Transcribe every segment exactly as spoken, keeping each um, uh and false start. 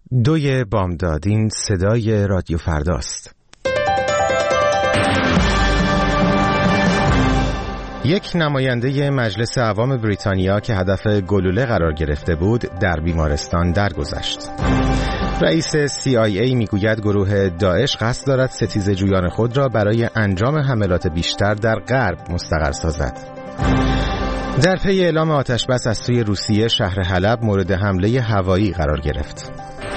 دوی بامداد، این صدای رادیو فرداست. یک نماینده مجلس عوام بریتانیا که هدف گلوله قرار گرفته بود در بیمارستان درگذشت. رئیس سی آی ای میگوید گروه داعش قصد دارد ستیزه‌جویان خود را برای انجام حملات بیشتر در غرب مستقر سازد. در پی اعلام آتش‌بس از سوی روسیه، شهر حلب مورد حمله هوایی قرار گرفت.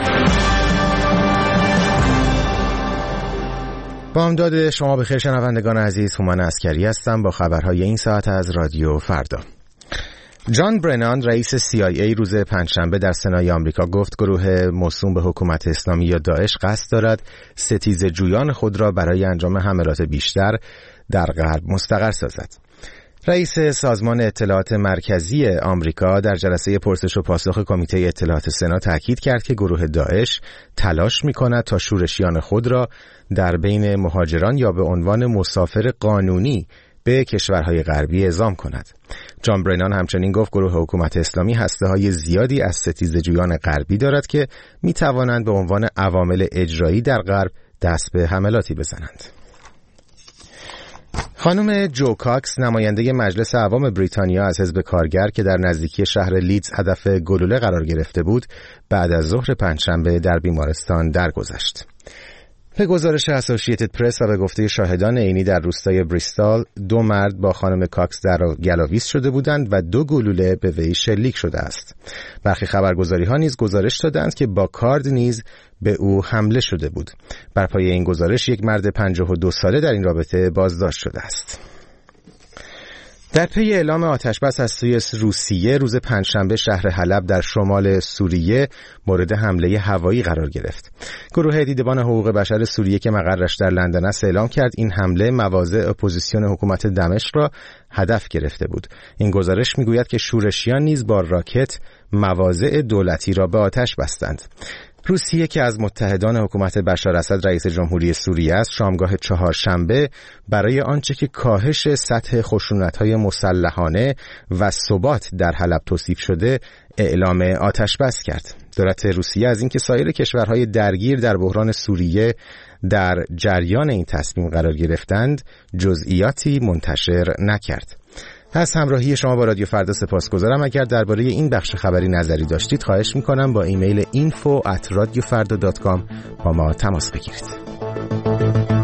بامداد شما بخیر شنوندگان عزیز، هومن عسکری هستم با خبرهای این ساعت از رادیو فردا. جان برنان رئیس سی آی ای روز پنجشنبه در سنای آمریکا گفت گروه موسوم به حکومت اسلامی یا داعش قصد دارد ستیزه‌جویان خود را برای انجام حملات بیشتر در غرب مستقر سازد. رئیس سازمان اطلاعات مرکزی آمریکا در جلسه پرسش و پاسخ کمیته اطلاعات سنا تاکید کرد که گروه داعش تلاش می‌کند تا شورشیان خود را در بین مهاجران یا به عنوان مسافر قانونی به کشورهای غربی اعزام کند. جان برنان همچنین گفت گروه حکومت اسلامی هسته‌های زیادی از ستیزه‌جویان غربی دارد که می‌توانند به عنوان عوامل اجرایی در غرب دست به حملاتی بزنند. خانم جو کاکس نماینده مجلس عوام بریتانیا از حزب کارگر که در نزدیکی شهر لیدز هدف گلوله قرار گرفته بود بعد از ظهر پنجشنبه در بیمارستان درگذشت. به گزارش اسوسییتد پرس و به گفته شاهدان عینی در روستای بریستال، دو مرد با خانم کاکس در گلاویز شده بودند و دو گلوله به وی شلیک شده است. برخی خبرگزاری‌ها نیز گزارش دادند که با کارد نیز به او حمله شده بود. بر پایه این گزارش یک مرد پنجاه و دو ساله در این رابطه بازداشت شده است. در پی اعلام آتش‌بس از سوی روسیه، روز پنجشنبه شهر حلب در شمال سوریه مورد حمله هوایی قرار گرفت. گروه دیدبان حقوق بشر سوریه که مقرش در لندن است اعلام کرد این حمله مواضع اپوزیسیون حکومت دمشق را هدف گرفته بود. این گزارش میگوید که شورشیان نیز با راکت مواضع دولتی را به آتش بستند. روسیه که از متحدان حکومت بشار اسد رئیس جمهوری سوریه است، شامگاه چهارشنبه برای آنچه که کاهش سطح خشونت‌های مسلحانه و ثبات در حلب توصیف شده اعلام آتش بس کرد. دولت روسیه از اینکه سایر کشورهای درگیر در بحران سوریه در جریان این تصمیم قرار گرفتند جزئیاتی منتشر نکرد. از همراهی شما با رادیو فردا سپاسگزارم. اگر درباره این بخش خبری نظری داشتید خواهش میکنم با ایمیل اینفو ات رادیو فردا دات کام با ما تماس بگیرید.